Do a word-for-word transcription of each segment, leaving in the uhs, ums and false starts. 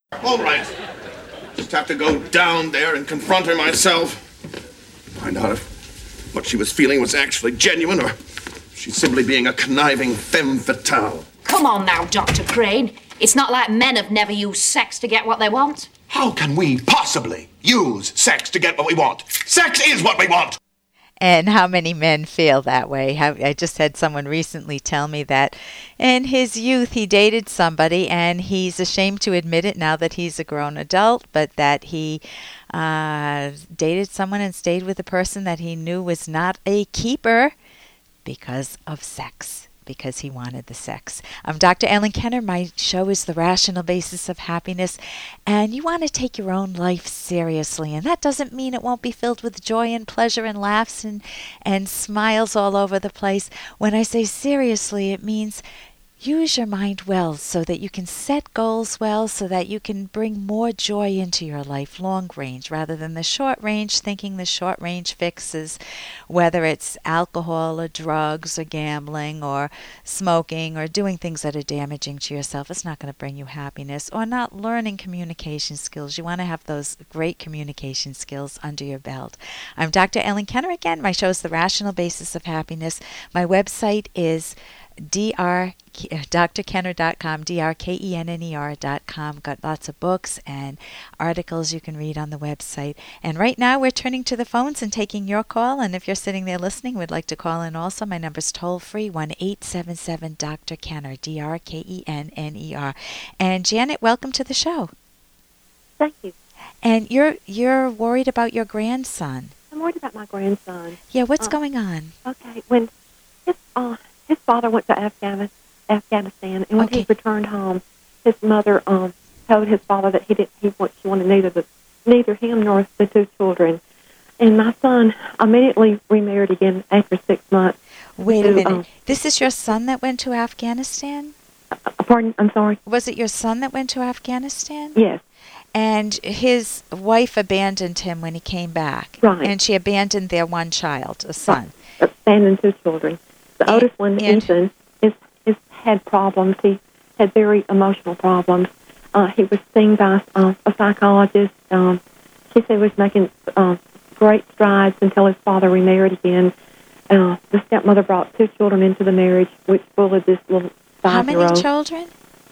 All right. Just have to go down there and confront her myself. Find out if what she was feeling was actually genuine or she's simply being a conniving femme fatale. Come on now, Doctor Crane. It's not like men have never used sex to get what they want. How can we possibly use sex to get what we want? Sex is what we want! And how many men feel that way? How, I just had someone recently tell me that in his youth he dated somebody and he's ashamed to admit it now that he's a grown adult, but that he uh, dated someone and stayed with a person that he knew was not a keeper because of sex. Because he wanted the sex. I'm Doctor Ellen Kenner. My show is The Rational Basis of Happiness. And you want to take your own life seriously. And that doesn't mean it won't be filled with joy and pleasure and laughs and, and smiles all over the place. When I say seriously, it means use your mind well so that you can set goals well, so that you can bring more joy into your life, long range, rather than the short range, thinking the short range fixes, whether it's alcohol or drugs or gambling or smoking or doing things that are damaging to yourself. It's not going to bring you happiness, or not learning communication skills. You want to have those great communication skills under your belt. I'm Doctor Ellen Kenner again. My show is The Rational Basis of Happiness. My website is Dr. Dr Kenner dot com, D R K E N N E R dot com. Got lots of books and articles you can read on the website. And right now we're turning to the phones and taking your call. And if you're sitting there listening, would like to call in also, my number's toll free, one eight seven seven Doctor Kenner, D R K E N N E R. And Janet, welcome to the show. Thank you. And you're you're worried about your grandson. I'm worried about my grandson. Yeah, what's uh, going on? Okay, when his uh, his father went to Afghanistan, Afghanistan, and when Okay. he returned home, his mother um, told his father that he didn't. He want, she wanted neither the neither him nor the two children. And my son immediately remarried again after six months. Wait to, a minute. um, This is your son that went to Afghanistan? uh, pardon, I'm sorry. Was it your son that went to Afghanistan? Yes, And his wife abandoned him when he came back. Right. And she abandoned their one child, a son. abandoned two children. The And- oldest one, and- Ethan, is is had problems. He had very emotional problems. Uh, he was seen by uh, a psychologist. Um, she said he was making uh, great strides until his father remarried again. Uh, the stepmother brought two children into the marriage, which bullied this little How five-year-old. many children?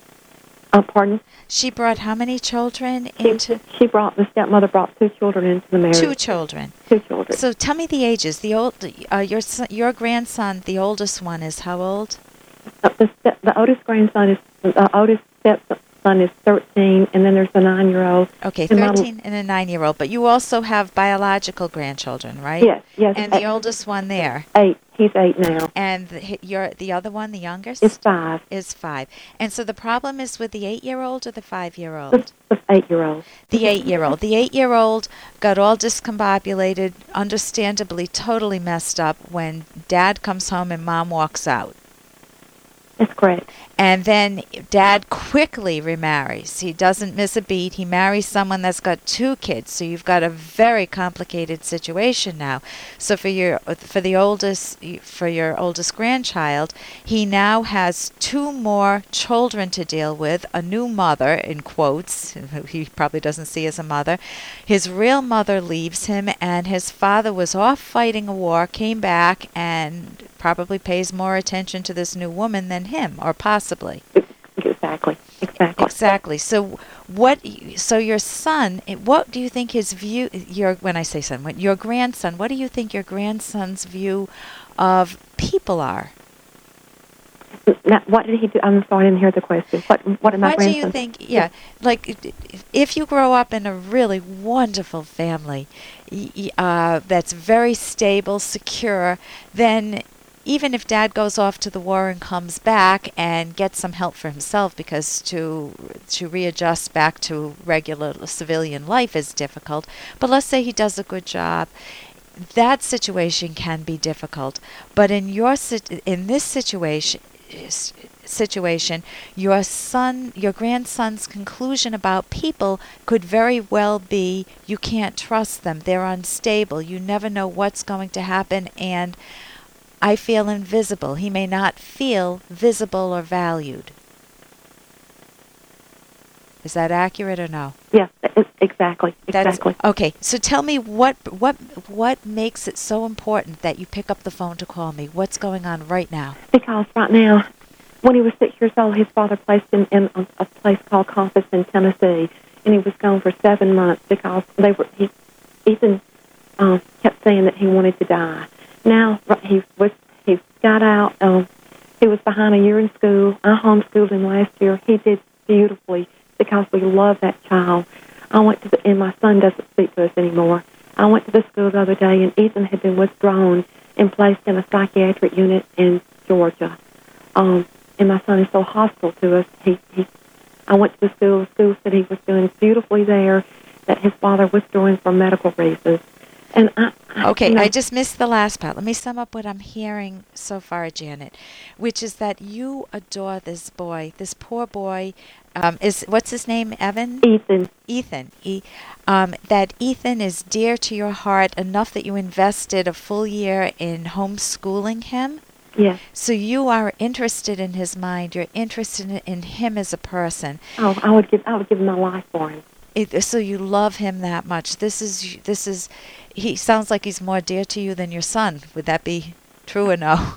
Uh, pardon? She brought how many children She, into... she brought the stepmother brought two children into the marriage. Two children. Two children. So tell me the ages. The old, uh, your son, your grandson, the oldest one, is how old? Uh, the, step, the oldest grandson is the oldest stepson is thirteen, and then there's a nine-year-old. Okay, And my- thirteen and a nine-year-old. But you also have biological grandchildren, right? Yes, yes. And the eight, oldest one there. eight. He's eight now. And the, hi- your the other one, the youngest, It's five. is five. And so the problem is with the eight-year-old or the The, five-year-old? the eight-year-old. The eight-year-old. The eight-year-old got all discombobulated, understandably totally messed up when Dad comes home and Mom walks out. That's correct. And then Dad quickly remarries. He doesn't miss a beat. He marries someone that's got two kids. So you've got a very complicated situation now. So for your for the oldest for your oldest grandchild, he now has two more children to deal with, a new mother in quotes, who he probably doesn't see as a mother. His real mother leaves him, and his father was off fighting a war, came back, and probably pays more attention to this new woman than him, or possibly. Exactly. Exactly. Exactly. So what? So your son, eh, what do you think his view? Your when I say son, what, your grandson. What do you think your grandson's view of people are? Now, what did he do? I'm sorry, I didn't hear the question. What? What am I? What do you think? Yeah, like if you grow up in a really wonderful family, y- y- uh, that's very stable, secure, then even if Dad goes off to the war and comes back and gets some help for himself, because to to readjust back to regular civilian life is difficult. But let's say he does a good job. That situation can be difficult. But in your sit- in this situation. situation, your son, your grandson's conclusion about people could very well be you can't trust them. They're unstable. You never know what's going to happen, and I feel invisible. He may not feel visible or valued. Is that accurate or no? Yes, exactly, exactly. That's, okay, so tell me what what what makes it so important that you pick up the phone to call me? What's going on right now? Because right now, when he was six years old, his father placed him in a, a place called Compass in Tennessee, and he was gone for seven months because they were. He, Ethan uh, kept saying that he wanted to die. Now he was he got out. Um, he was behind a year in school. I homeschooled him last year. He did beautifully because we love that child. I went to the, and my son doesn't speak to us anymore. I went to the school the other day, and Ethan had been withdrawn and placed in a psychiatric unit in Georgia. Um, and my son is so hostile to us. He, he, I went to the school. The school said he was doing beautifully there, that his father withdrew for medical reasons. And I, I Okay, you know, I just missed the last part. Let me sum up what I'm hearing so far, Janet, which is that you adore this boy, this poor boy. Um, is what's his name? Evan? Ethan. Ethan. E, um, that Ethan is dear to your heart enough that you invested a full year in homeschooling him. Yes. So you are interested in his mind. You're interested in him as a person. Oh, I would give I would give my life for him. It, so you love him that much. This is this is. He sounds like he's more dear to you than your son. Would that be true or no?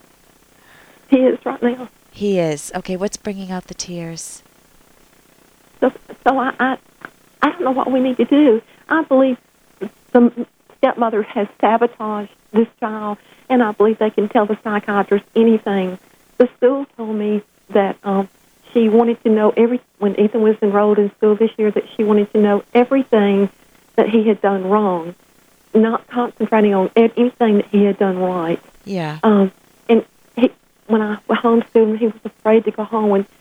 He is right now. He is. Okay, what's bringing out the tears? So, so I, I, I don't know what we need to do. I believe the stepmother has sabotaged this child, and I believe they can tell the psychiatrist anything. The school told me that um, she wanted to know every when Ethan was enrolled in school this year, that she wanted to know everything that he had done wrong, not concentrating on anything that he had done right. Yeah. Um, and he, when I was homeschooled, he was afraid to go home. And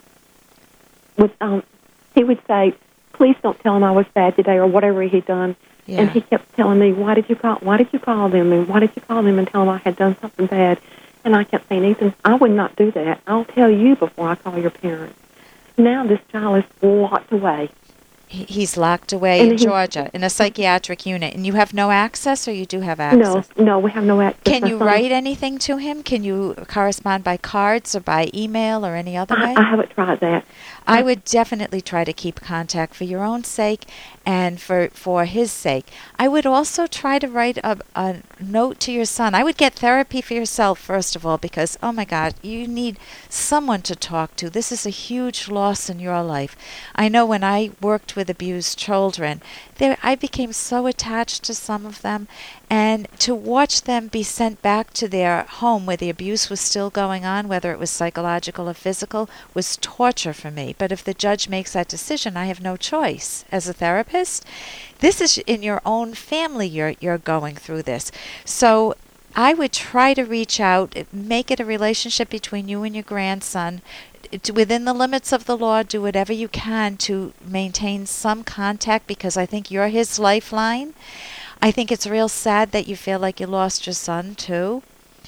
with um, he would say, "Please don't tell him I was bad today," or whatever he'd done. Yeah. And he kept telling me, "Why did you call? Why did you call them? And why did you call them and tell them I had done something bad?" And I kept saying, "Ethan, I would not do that. I'll tell you before I call your parents." Now this child is locked away. He, he's locked away And in he- Georgia in a psychiatric unit, and you have no access, or you do have access? No, no, we have no access. Can My you son- write anything to him? Can you correspond by cards or by email or any other way? I, I haven't tried that. I would definitely try to keep contact for your own sake and for, for his sake. I would also try to write a, a note to your son. I would get therapy for yourself, first of all, because, oh my God, you need someone to talk to. This is a huge loss in your life. I know when I worked with abused children, there, I became so attached to some of them, and to watch them be sent back to their home where the abuse was still going on, whether it was psychological or physical, was torture for me. But if the judge makes that decision, I have no choice as a therapist. This is in your own family you're you're going through this. So I would try to reach out, make it a relationship between you and your grandson. To, within the limits of the law, do whatever you can to maintain some contact, because I think you're his lifeline. I think it's real sad that you feel like you lost your son, too.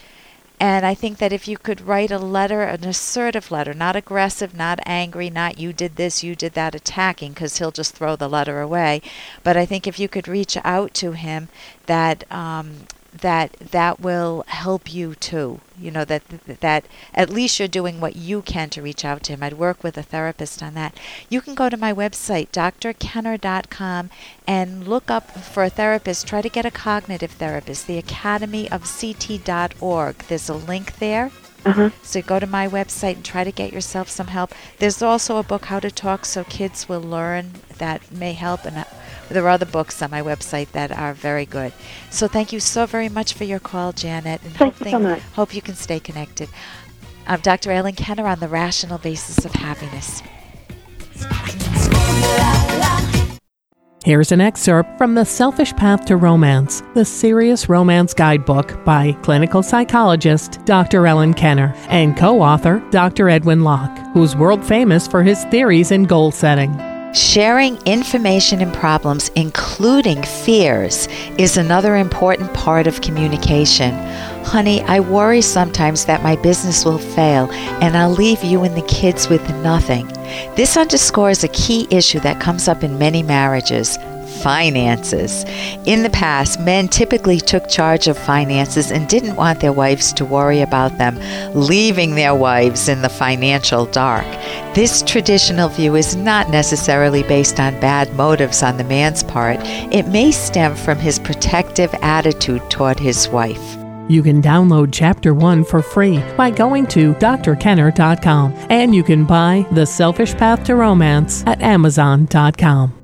And I think that if you could write a letter, an assertive letter, not aggressive, not angry, not you did this, you did that, attacking, because he'll just throw the letter away. But I think if you could reach out to him, that um, that that will help you too. You know, that that at least you're doing what you can to reach out to him. I'd work with a therapist on that. You can go to my website, d r kenner dot com, and look up for a therapist. Try to get a cognitive therapist, the academy of c t dot org. There's a link there. Uh-huh. So go to my website and try to get yourself some help. There's also a book, How to Talk So Kids Will Learn, that may help. And there are other books on my website that are very good. So thank you so very much for your call, Janet. And Thank hope you so much. Hope you can stay connected. I'm Doctor Ellen Kenner on The Rational Basis of Happiness. Here's an excerpt from The Selfish Path to Romance, the Serious Romance Guidebook by clinical psychologist Doctor Ellen Kenner and co-author Doctor Edwin Locke, who's world famous for his theories in goal setting. Sharing information and problems, including fears, is another important part of communication. Honey, I worry sometimes that my business will fail and I'll leave you and the kids with nothing. This underscores a key issue that comes up in many marriages: finances. In the past, men typically took charge of finances and didn't want their wives to worry about them, leaving their wives in the financial dark. This traditional view is not necessarily based on bad motives on the man's part. It may stem from his protective attitude toward his wife. You can download Chapter one for free by going to d r kenner dot com, and you can buy The Selfish Path to Romance at amazon dot com.